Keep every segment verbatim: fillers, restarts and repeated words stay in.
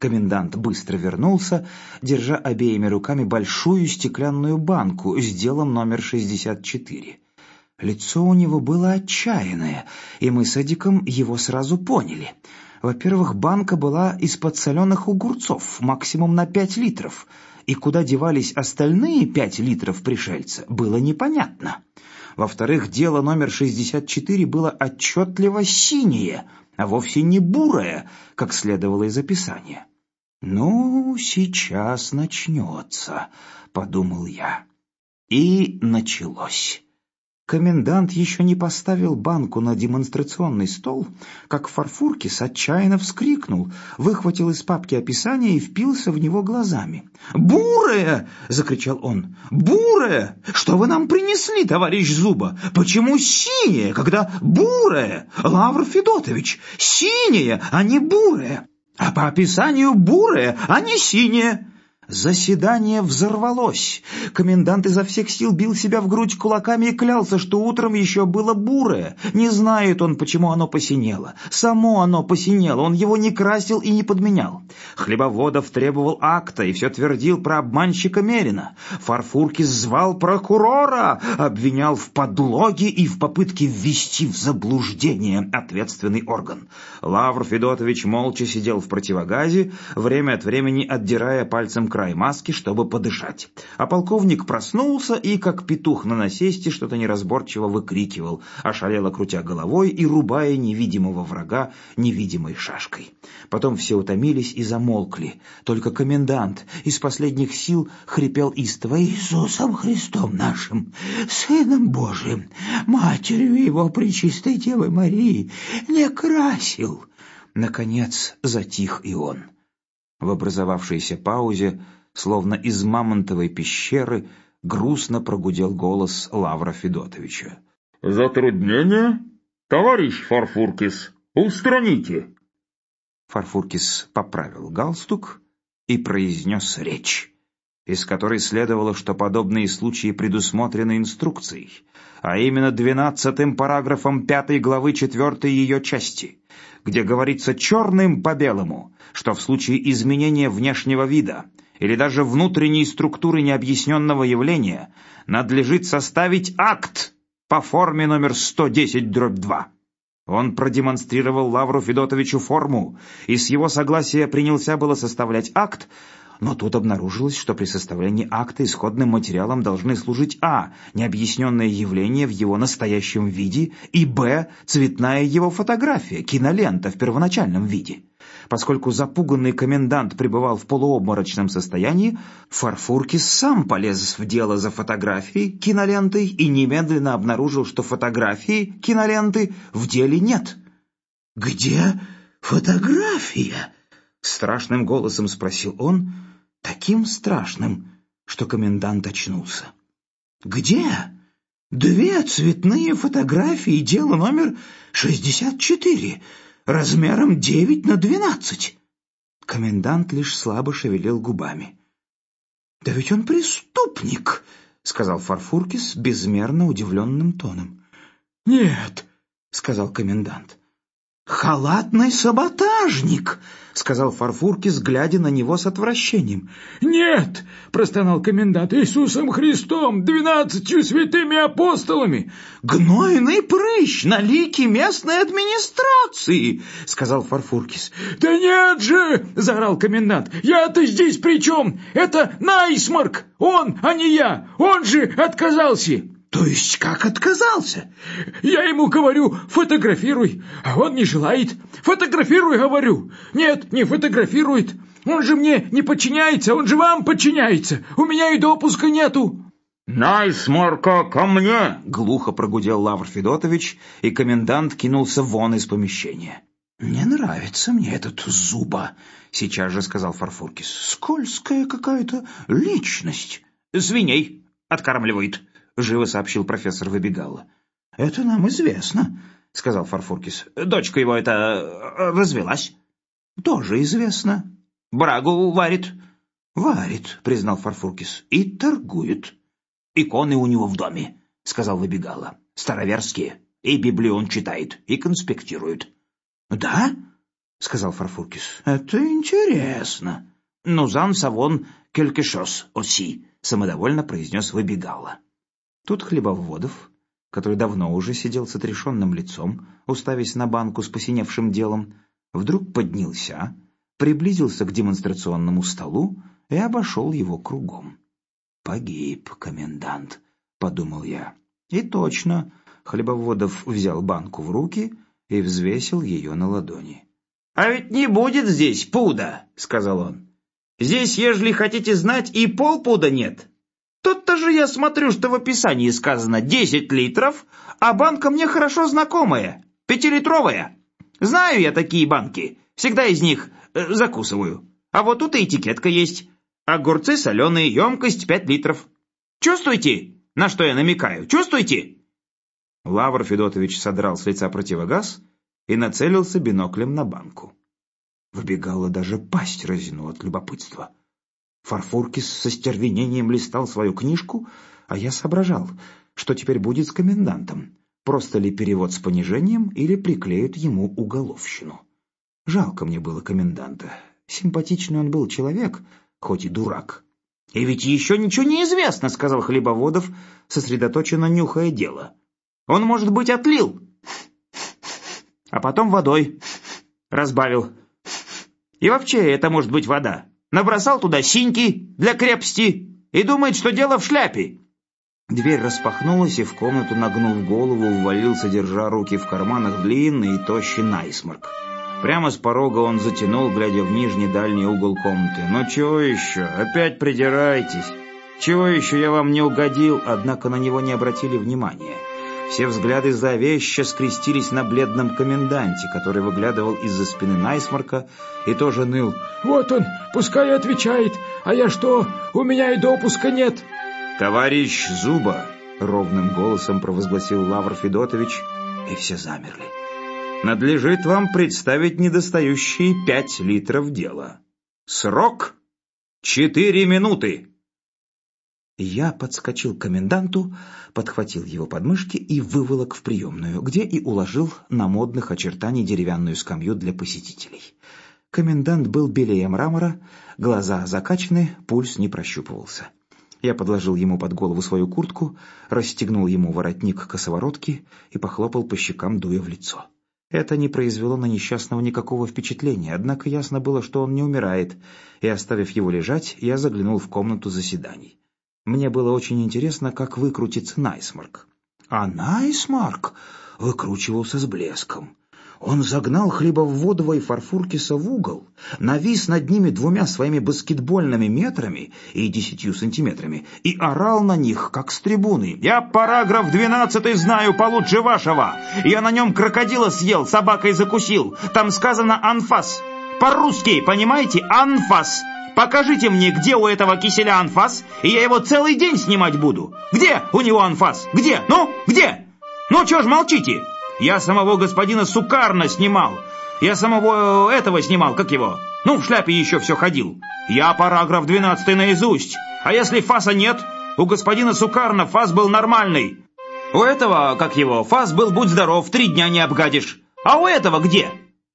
Комендант быстро вернулся, держа обеими руками большую стеклянную банку с делом номер шестьдесят четыре. Лицо у него было отчаянное, и мы с Эдиком его сразу поняли. Во-первых, банка была из-под соленых огурцов, максимум на пять литров, и куда девались остальные пять литров пришельца, было непонятно. Во-вторых, дело номер шестьдесят четыре было отчетливо синее, а вовсе не бурое, как следовало из описания. «Ну, сейчас начнется», — подумал я. И началось. Комендант еще не поставил банку на демонстрационный стол, как Фарфуркис отчаянно вскрикнул, выхватил из папки описание и впился в него глазами. «Бурая!» — закричал он. «Бурая! Что вы нам принесли, товарищ Зуба? Почему синяя, когда бурая? Лавр Федотович, синяя, а не бурая! А по описанию бурая, а не синяя!» Заседание взорвалось. Комендант изо всех сил бил себя в грудь кулаками и клялся, что утром еще было бурое. Не знает он, почему оно посинело. Само оно посинело, он его не красил и не подменял. Хлебоводов требовал акта и все твердил про обманщика Мерина. Фарфуркис звал прокурора, обвинял в подлоге и в попытке ввести в заблуждение ответственный орган. Лавр Федотович молча сидел в противогазе, время от времени отдирая пальцем край маски, чтобы подышать. А полковник проснулся и, как петух на насесте, что-то неразборчиво выкрикивал, ошалело крутя головой и рубая невидимого врага невидимой шашкой. Потом все утомились и замолкли. Только комендант из последних сил хрипел истово: «Иисусом Христом нашим, Сыном Божиим, Матерью Его Пречистой Девы Марии, не красил». Наконец затих и он. В образовавшейся паузе, словно из мамонтовой пещеры, грустно прогудел голос Лавра Федотовича. «Затруднение? Товарищ Фарфуркис, устраните!» Фарфуркис поправил галстук и произнес речь, из которой следовало, что подобные случаи предусмотрены инструкцией, а именно двенадцатым параграфом пятой главы четвертой ее части, где говорится черным по белому, что в случае изменения внешнего вида или даже внутренней структуры необъясненного явления надлежит составить акт по форме номер сто десять дробь два. Он продемонстрировал Лавру Федотовичу форму и с его согласия принялся было составлять акт, но тут обнаружилось, что при составлении акта исходным материалом должны служить а. необъясненное явление в его настоящем виде и б. цветная его фотография, кинолента в первоначальном виде. Поскольку запуганный комендант пребывал в полуобморочном состоянии, Фарфуркис сам полез в дело за фотографией, кинолентой и немедленно обнаружил, что фотографии, киноленты в деле нет. «Где фотография?» — страшным голосом спросил он, таким страшным, что комендант очнулся. «Где? Две цветные фотографии, дело номер шестьдесят четыре, размером девять на двенадцать». Комендант лишь слабо шевелил губами. «Да ведь он преступник», — сказал Фарфуркис безмерно удивленным тоном. «Нет», — сказал комендант. «Халатный саботажник», — сказал Фарфуркис, глядя на него с отвращением. «Нет», — простонал комендант, — «Иисусом Христом, двенадцатью святыми апостолами». «Гнойный прыщ на лике местной администрации», — сказал Фарфуркис. «Да нет же», — заорал комендант, — «я-то здесь при чем? Это Найсмарк, он, а не я, он же отказался». «То есть как отказался?» «Я ему говорю, фотографируй, а он не желает. Фотографируй, говорю. Нет, не фотографирует. Он же мне не подчиняется, он же вам подчиняется. У меня и допуска нету». «Найсмарка, ко мне!» — глухо прогудел Лавр Федотович, и комендант кинулся вон из помещения. «Не нравится мне этот Зуба», — сейчас же сказал Фарфуркис. «Скользкая какая-то личность». «Свиней откармливает», — живо сообщил профессор Выбегало. «Это нам известно», — сказал Фарфуркис. «Дочка его это развелась». «Тоже известно». «Брагу варит». «Варит», — признал Фарфуркис, — «и торгует». «Иконы у него в доме», — сказал Выбегало. «Староверские. И Библию он читает, и конспектирует». «Да?» — сказал Фарфуркис. «Это интересно. Nous en savons quelque chose aussi», — самодовольно произнес Выбегало. Тут Хлебоводов, который давно уже сидел с отрешенным лицом, уставясь на банку с посиневшим делом, вдруг поднялся, приблизился к демонстрационному столу и обошел его кругом. «Погиб комендант», — подумал я. И точно, Хлебоводов взял банку в руки и взвесил ее на ладони. «А ведь не будет здесь пуда», — сказал он. «Здесь, ежели хотите знать, и полпуда нет. Тут-то же я смотрю, что в описании сказано десять литров, а банка мне хорошо знакомая, пятилитровая. Знаю я такие банки, всегда из них э, закусываю. А вот тут и этикетка есть. Огурцы соленые, емкость пять литров. Чувствуете, на что я намекаю? Чувствуете?» Лавр Федотович содрал с лица противогаз и нацелился биноклем на банку. Выбегало, даже пасть разинул от любопытства. Фарфуркис со стервенением листал свою книжку, а я соображал, что теперь будет с комендантом. Просто ли перевод с понижением или приклеят ему уголовщину. Жалко мне было коменданта. Симпатичный он был человек, хоть и дурак. «И ведь еще ничего не известно», — сказал Хлебоводов, сосредоточенно нюхая дело. «Он, может быть, отлил, а потом водой разбавил. И вообще это может быть вода. Набросал туда синьки для крепости и думает, что дело в шляпе». Дверь распахнулась, и в комнату, нагнув голову, ввалился, держа руки в карманах, длинный и тощий Найсмарк. Прямо с порога он затянул, глядя в нижний дальний угол комнаты. «Ну чего еще? Опять придираетесь? Чего еще я вам не угодил?» Однако на него не обратили внимания. Все взгляды зловеще скрестились на бледном коменданте, который выглядывал из-за спины Найсмарка и тоже ныл. «Вот он, пускай отвечает, а я что, у меня и допуска нет». «Товарищ Зуба!» — ровным голосом провозгласил Лавр Федотович, и все замерли. «Надлежит вам представить недостающие пять литров дела. Срок — четыре минуты!» Я подскочил к коменданту, подхватил его подмышки и выволок в приемную, где и уложил на модных очертаний деревянную скамью для посетителей. Комендант был белее мрамора, глаза закачаны, пульс не прощупывался. Я подложил ему под голову свою куртку, расстегнул ему воротник косоворотки и похлопал по щекам, дуя в лицо. Это не произвело на несчастного никакого впечатления, однако ясно было, что он не умирает, и, оставив его лежать, я заглянул в комнату заседаний. Мне было очень интересно, как выкрутится Найсмарк. А Найсмарк выкручивался с блеском. Он загнал Хлебоводова и Фарфуркиса в угол, навис над ними двумя своими баскетбольными метрами и десятью сантиметрами и орал на них, как с трибуны. «Я параграф двенадцатый знаю получше вашего. Я на нем крокодила съел, собакой закусил. Там сказано «анфас». По-русски, понимаете? «Анфас». Покажите мне, где у этого киселя анфас, и я его целый день снимать буду. Где у него анфас? Где? Ну, где? Ну, чё ж молчите? Я самого господина Сукарна снимал. Я самого этого снимал, как его? Ну, в шляпе еще все ходил. Я параграф двенадцатый наизусть. А если фаса нет? У господина Сукарна фас был нормальный. У этого, как его, фас был, будь здоров, три дня не обгадишь. А у этого где?»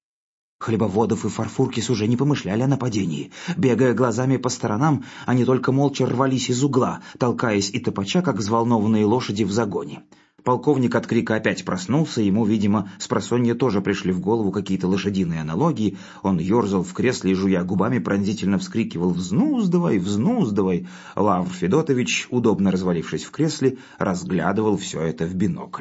Хлебоводов и Фарфуркис уже не помышляли о нападении. Бегая глазами по сторонам, они только молча рвались из угла, толкаясь и топача, как взволнованные лошади в загоне. Полковник от крика опять проснулся, ему, видимо, спросонья тоже пришли в голову какие-то лошадиные аналогии. Он ерзал в кресле и, жуя губами, пронзительно вскрикивал «Взнуздывай, взнуздывай!». Лавр Федотович, удобно развалившись в кресле, разглядывал все это в бинокль.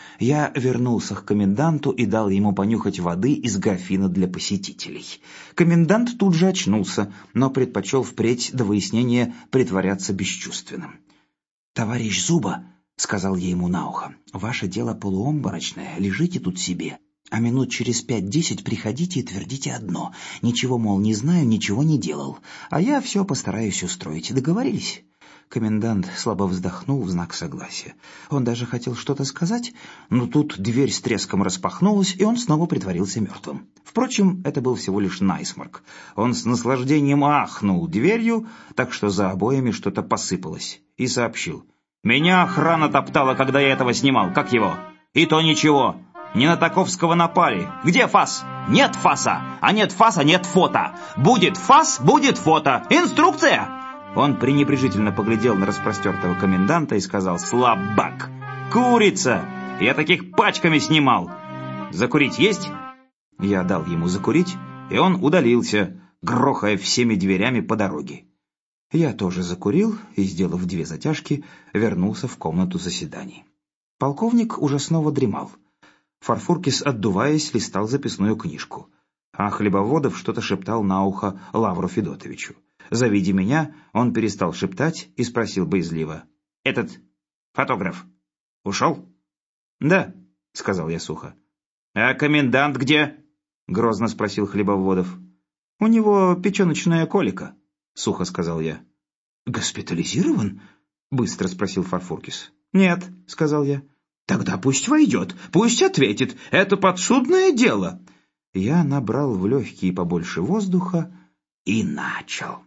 Я вернулся к коменданту и дал ему понюхать воды из графина для посетителей. Комендант тут же очнулся, но предпочел впредь до выяснения притворяться бесчувственным. «Товарищ Зуба», — сказал я ему на ухо, — «ваше дело полуобморочное, лежите тут себе, а минут через пять-десять приходите и твердите одно. Ничего, мол, не знаю, ничего не делал, а я все постараюсь устроить. Договорились?» Комендант слабо вздохнул в знак согласия. Он даже хотел что-то сказать, но тут дверь с треском распахнулась, и он снова притворился мертвым. Впрочем, это был всего лишь Найсмарк. Он с наслаждением ахнул дверью, так что за обоями что-то посыпалось, и сообщил: «Меня охрана топтала, когда я этого снимал. Как его? И то ничего. Не на Таковского напали. Где фас? Нет фаса. А нет фаса, нет фото. Будет фас, будет фото. Инструкция!» Он пренебрежительно поглядел на распростертого коменданта и сказал: «Слабак! Курица! Я таких пачками снимал! Закурить есть?» Я дал ему закурить, и он удалился, грохая всеми дверями по дороге. Я тоже закурил и, сделав две затяжки, вернулся в комнату заседаний. Полковник уже снова дремал. Фарфуркис, отдуваясь, листал записную книжку, а Хлебоводов что-то шептал на ухо Лавру Федотовичу. Завидя меня, он перестал шептать и спросил боязливо: «Этот фотограф ушел?» «Да», — сказал я сухо. «А комендант где?» — грозно спросил Хлебоводов. «У него печеночная колика», — сухо сказал я. «Госпитализирован?» — быстро спросил Фарфуркис. «Нет», — сказал я. «Тогда пусть войдет, пусть ответит. Это подсудное дело». Я набрал в легкие побольше воздуха и начал.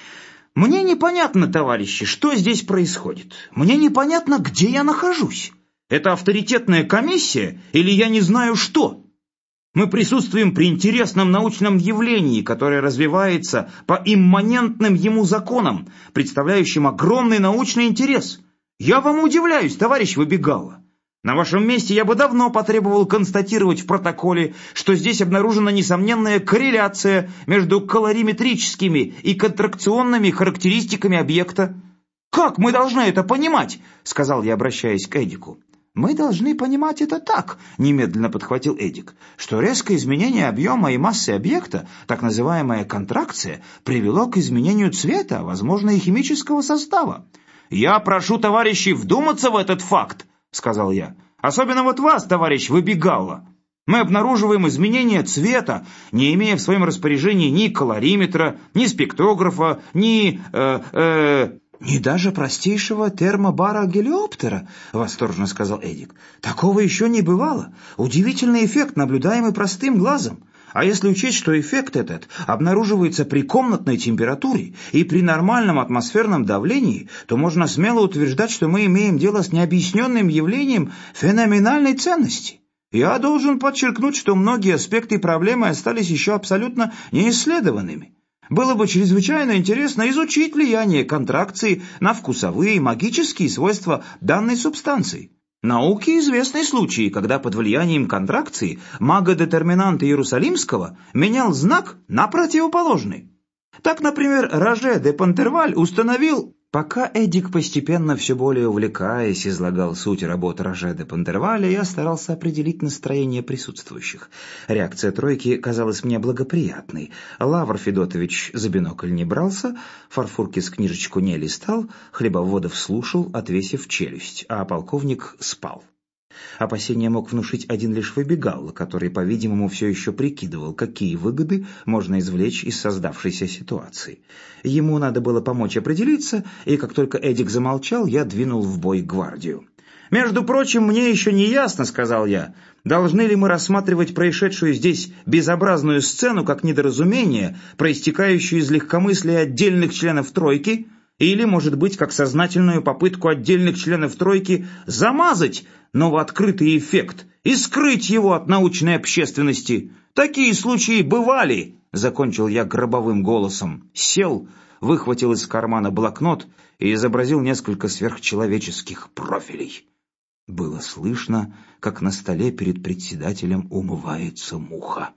«Мне непонятно, товарищи, что здесь происходит. Мне непонятно, где я нахожусь. Это авторитетная комиссия или я не знаю что? Мы присутствуем при интересном научном явлении, которое развивается по имманентным ему законам, представляющим огромный научный интерес. Я вам удивляюсь, товарищ Выбегало. На вашем месте я бы давно потребовал констатировать в протоколе, что здесь обнаружена несомненная корреляция между калориметрическими и контракционными характеристиками объекта. «Как мы должны это понимать?» — сказал я, обращаясь к Эдику. «Мы должны понимать это так», — немедленно подхватил Эдик, «что резкое изменение объема и массы объекта, так называемая контракция, привело к изменению цвета, возможно, и химического состава». «Я прошу товарищей вдуматься в этот факт», — сказал я. «Особенно вот вас, товарищ Выбегало. Мы обнаруживаем изменение цвета, не имея в своем распоряжении ни калориметра, ни спектрографа, ни... Э, э, «Ни даже простейшего термобара гелиоптера», — восторженно сказал Эдик. «Такого еще не бывало. Удивительный эффект, наблюдаемый простым глазом. А если учесть, что эффект этот обнаруживается при комнатной температуре и при нормальном атмосферном давлении, то можно смело утверждать, что мы имеем дело с необъясненным явлением феноменальной ценности. Я должен подчеркнуть, что многие аспекты проблемы остались еще абсолютно неисследованными. Было бы чрезвычайно интересно изучить влияние контракции на вкусовые и магические свойства данной субстанции. Науке известны случаи, когда под влиянием контракции магодетерминант Иерусалимского менял знак на противоположный. Так, например, Роже де Понтерваль установил... Пока Эдик, постепенно все более увлекаясь, излагал суть работ Роже де Понтерваля, я старался определить настроение присутствующих. Реакция тройки казалась мне благоприятной. Лавр Федотович за бинокль не брался, Фарфуркис книжечку не листал, Хлебоводов слушал, отвесив челюсть, а полковник спал. Опасения мог внушить один лишь Выбегало, который, по-видимому, все еще прикидывал, какие выгоды можно извлечь из создавшейся ситуации. Ему надо было помочь определиться, и как только Эдик замолчал, я двинул в бой гвардию. «Между прочим, мне еще не ясно, — сказал я, — должны ли мы рассматривать происшедшую здесь безобразную сцену как недоразумение, проистекающее из легкомыслия отдельных членов тройки, или, может быть, как сознательную попытку отдельных членов тройки замазать новооткрытый эффект и скрыть его от научной общественности. Такие случаи бывали», — закончил я гробовым голосом. Сел, выхватил из кармана блокнот и изобразил несколько сверхчеловеческих профилей. Было слышно, как на столе перед председателем умывается муха.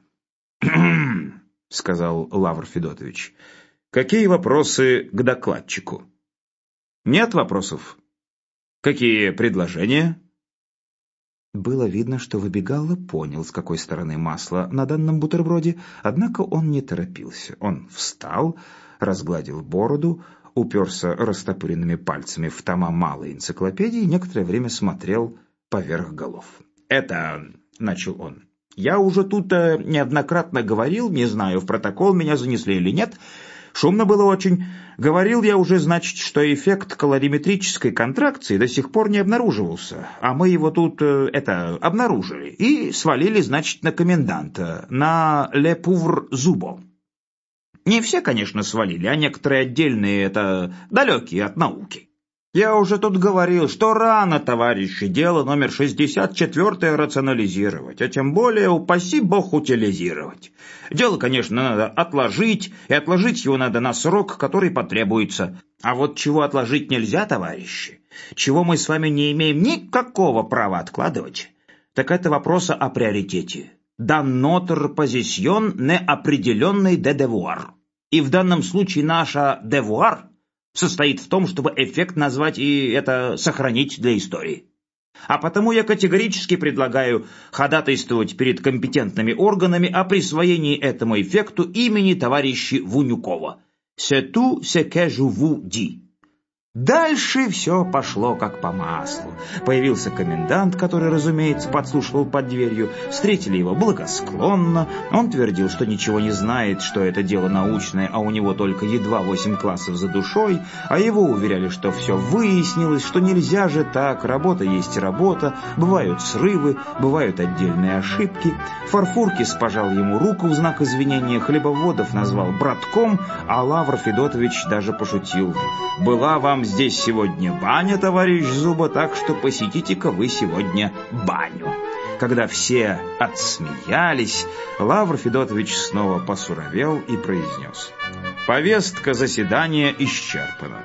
«Кхм», — сказал Лавр Федотович. «Какие вопросы к докладчику?» «Нет вопросов». «Какие предложения?» Было видно, что Выбегало понял, с какой стороны масло на данном бутерброде, однако он не торопился. Он встал, разгладил бороду, уперся растопыренными пальцами в тома малой энциклопедии и некоторое время смотрел поверх голов. «Это...» — начал он. «Я уже тут э, неоднократно говорил, не знаю, в протокол меня занесли или нет. Шумно было очень. Говорил я уже, значит, что эффект калориметрической контракции до сих пор не обнаруживался, а мы его тут, э, это, обнаружили и свалили, значит, на коменданта, на Ле Пувр Зубо. Не все, конечно, свалили, а некоторые отдельные, это, далекие от науки. Я уже тут говорил, что рано, товарищи, дело номер шестьдесят четыре рационализировать, а тем более, упаси бог, утилизировать. Дело, конечно, надо отложить, и отложить его надо на срок, который потребуется. А вот чего отложить нельзя, товарищи, чего мы с вами не имеем никакого права откладывать, так это вопроса о приоритете. Да нотр позисьон неопределенный де девуар. И в данном случае наша девуар состоит в том, чтобы эффект назвать и это сохранить для истории. А потому я категорически предлагаю ходатайствовать перед компетентными органами о присвоении этому эффекту имени товарища Вунюкова. C'est tout ce que je vous dis. Дальше все пошло как по маслу. Появился комендант, который, разумеется, подслушивал под дверью. Встретили его благосклонно. Он твердил, что ничего не знает, что это дело научное, а у него только едва восемь классов за душой. А его уверяли, что все выяснилось, что нельзя же так, работа есть работа, бывают срывы, бывают отдельные ошибки. Фарфуркис пожал ему руку в знак извинения, Хлебоводов назвал братком, а Лавр Федотович даже пошутил: «Была вам здесь сегодня баня, товарищ Зуба, так что посетите-ка вы сегодня баню». Когда все отсмеялись, Лавр Федотович снова посуровел и произнес: «Повестка заседания исчерпана.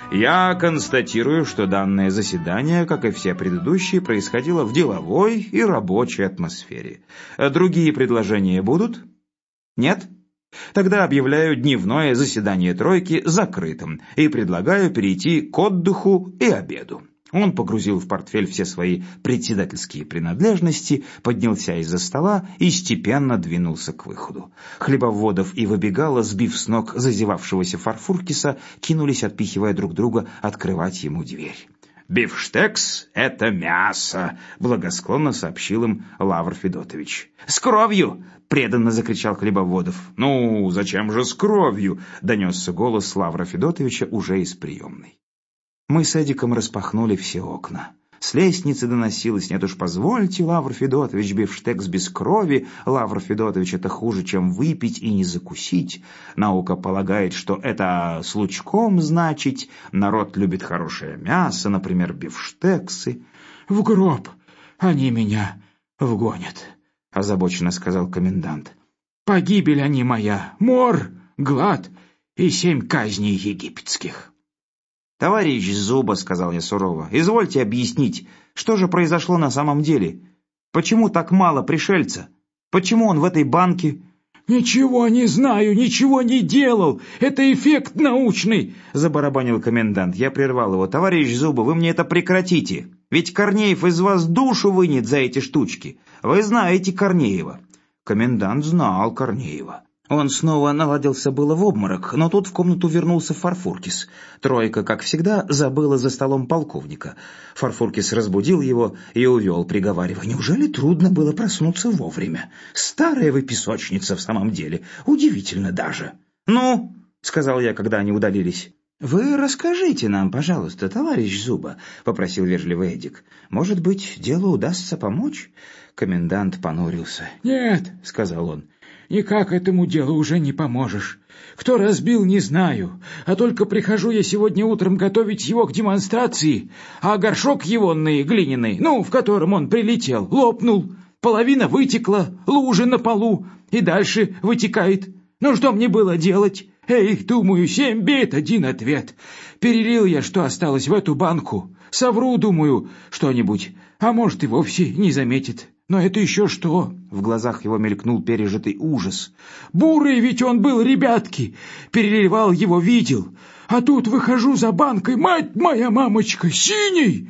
Я констатирую, что данное заседание, как и все предыдущие, происходило в деловой и рабочей атмосфере. Другие предложения будут? Нет? Тогда объявляю дневное заседание тройки закрытым и предлагаю перейти к отдыху и обеду». Он погрузил в портфель все свои председательские принадлежности, поднялся из-за стола и степенно двинулся к выходу. Хлебоводов и Выбегало, сбив с ног зазевавшегося Фарфуркиса, кинулись, отпихивая друг друга, открывать ему дверь. «Бифштекс — это мясо», — благосклонно сообщил им Лавр Федотович. «С кровью!» — преданно закричал Хлебоводов. «Ну, зачем же с кровью?» — донесся голос Лавра Федотовича уже из приемной. Мы с Эдиком распахнули все окна. С лестницы доносилось: «Нет уж, позвольте, Лавр Федотович, бифштекс без крови. Лавр Федотович, это хуже, чем выпить и не закусить. Наука полагает, что это с лучком значить. Народ любит хорошее мясо, например, бифштексы». «В гроб они меня вгонят», — озабоченно сказал комендант. «Погибель они моя, мор, глад и семь казней египетских». «Товарищ Зуба, — сказал я сурово, — извольте объяснить, что же произошло на самом деле? Почему так мало пришельца? Почему он в этой банке?» «Ничего не знаю, ничего не делал. Это эффект научный», — забарабанил комендант. Я прервал его. «Товарищ Зуба, вы мне это прекратите. Ведь Корнеев из вас душу вынет за эти штучки. Вы знаете Корнеева». Комендант знал Корнеева. Он снова наладился было в обморок, но тут в комнату вернулся Фарфуркис. Тройка, как всегда, забыла за столом полковника. Фарфуркис разбудил его и увел, приговаривая: «Неужели трудно было проснуться вовремя? Старая вы песочница в самом деле, удивительно даже». «Ну?» — сказал я, когда они удалились. «Вы расскажите нам, пожалуйста, товарищ Зуба», — попросил вежливый Эдик. «Может быть, делу удастся помочь?» Комендант понурился. «Нет», — сказал он, — «никак этому делу уже не поможешь. Кто разбил, не знаю, а только прихожу я сегодня утром готовить его к демонстрации, а горшок егонный, глиняный, ну, в котором он прилетел, лопнул, половина вытекла, лужи на полу, и дальше вытекает. Ну, что мне было делать? Эй, думаю, семь бед, один ответ. Перелил я, что осталось, в эту банку. Совру, думаю, что-нибудь, а может и вовсе не заметит. Но это еще что?» В глазах его мелькнул пережитый ужас. «Бурый ведь он был, ребятки! Переливал его, видел. А тут выхожу за банкой, мать моя мамочка, синий!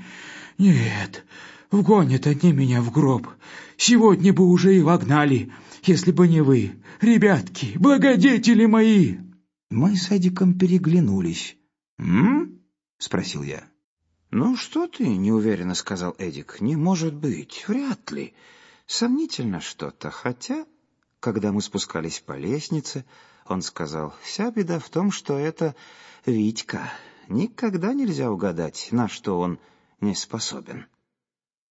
Нет, вгонят они меня в гроб. Сегодня бы уже и вогнали, если бы не вы, ребятки, благодетели мои!» Мы с Эдиком переглянулись. «М?» — спросил я. «Ну что ты?» — неуверенно сказал Эдик. «Не может быть, вряд ли. Сомнительно что-то, хотя...» Когда мы спускались по лестнице, он сказал: «Вся беда в том, что это Витька. Никогда нельзя угадать, на что он не способен».